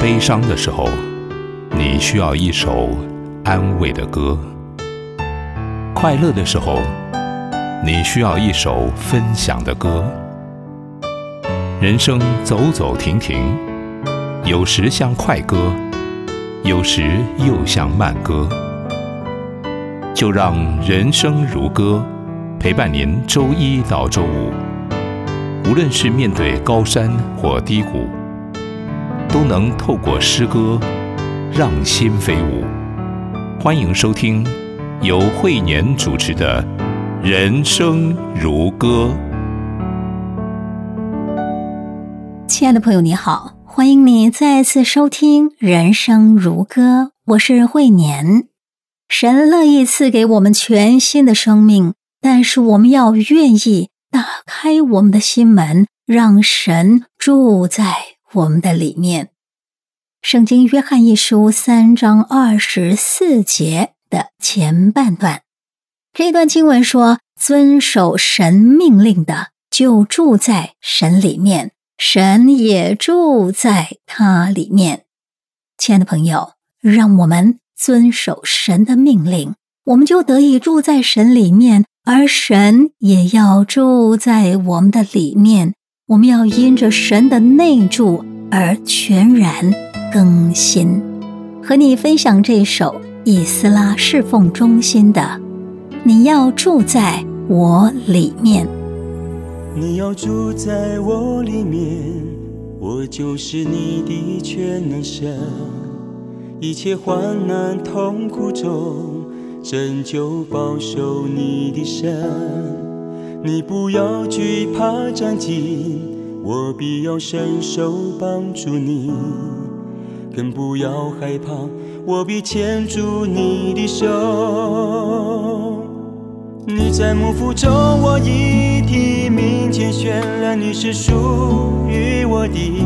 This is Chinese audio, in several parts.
悲伤的时候，你需要一首安慰的歌；快乐的时候，你需要一首分享的歌。人生走走停停，有时像快歌，有时又像慢歌。就让人生如歌陪伴您周一到周五，无论是面对高山或低谷，都能透过诗歌让心飞舞。欢迎收听由慧年主持的《人生如歌》。 亲爱的朋友你好，欢迎你再次收听《人生如歌》，我是慧年。神乐意赐给我们全新的生命，但是我们要愿意打开我们的心门，让神住在我们的里面。圣经约翰一书3章24节的前半段，这段经文说，遵守神命令的就住在神里面，神也住在他里面。亲爱的朋友，让我们遵守神的命令，我们就得以住在神里面，而神也要住在我们的里面。我们要因着神的内住而全然更新。和你分享这首以斯拉侍奉中心的你要住在我里面。 你要住在我里面，我就是你的全能神，一切患难痛苦中拯救保守你的神。你不要惧怕战兢，我必要伸手帮助你，更不要害怕，我必牵住你的手。你在幕府中，我一体面前宣了，你是属于我的，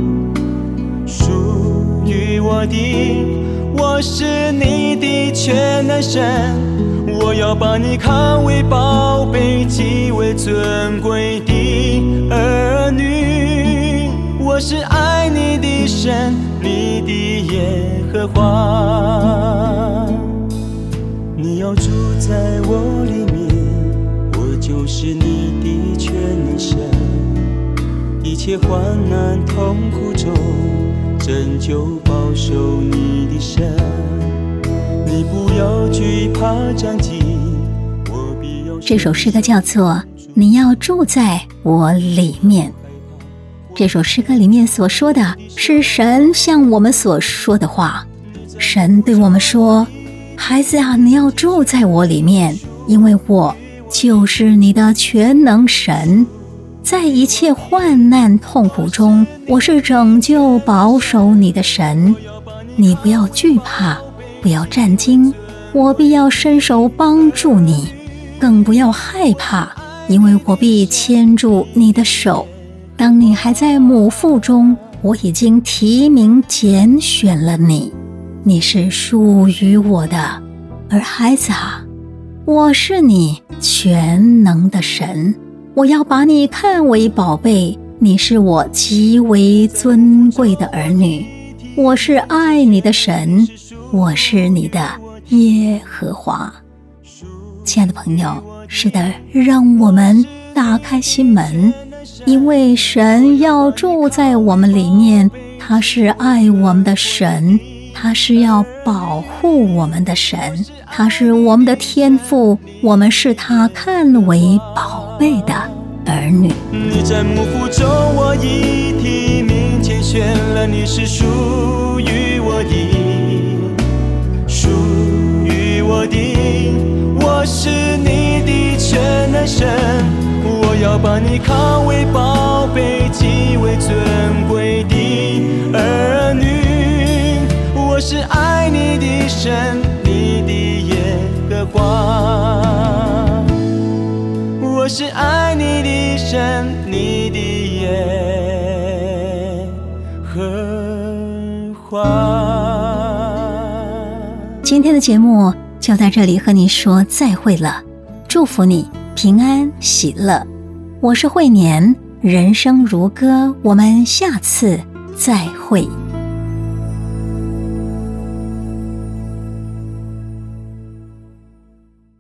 属于我的，我是你的全能神。我要把你看为宝贝，极为尊贵的儿女。我是爱你的神，你的耶和华。你要住在我里面，我就是你的全能神，一切患难痛苦中拯救保守你的神。你不要惧怕战兢，我必要。 这首诗歌叫做你要住在我里面。这首诗歌里面所说的是神向我们所说的话。神对我们说，孩子啊，你要住在我里面，因为我就是你的全能神。在一切患难痛苦中，我是拯救保守你的神。你不要惧怕，不要战惊，我必要伸手帮助你，更不要害怕，因为我必牵住你的手。当你还在母腹中，我已经提名拣选了你，你是属于我的。而孩子啊，我是你全能的神，我要把你看为宝贝，你是我极为尊贵的儿女。我是爱你的神，我是你的耶和华。亲爱的朋友，是的，让我们打开心门，因为神要住在我们里面，他是爱我们的神，他是要保护我们的神，他是我们的天父，我们是他看为宝贝的儿女。 你在幕府中，我一体面前宣了，你是属于我的，属于我的，我是你的全能神。我要把你看为宝贝，极为尊贵的儿女。我是爱你的神，你的耶和华。我是爱你的神，你的耶和华。 今天的节目就在这里和你说再会了，祝福你平安喜乐。我是慧年，人生如歌，我们下次再会。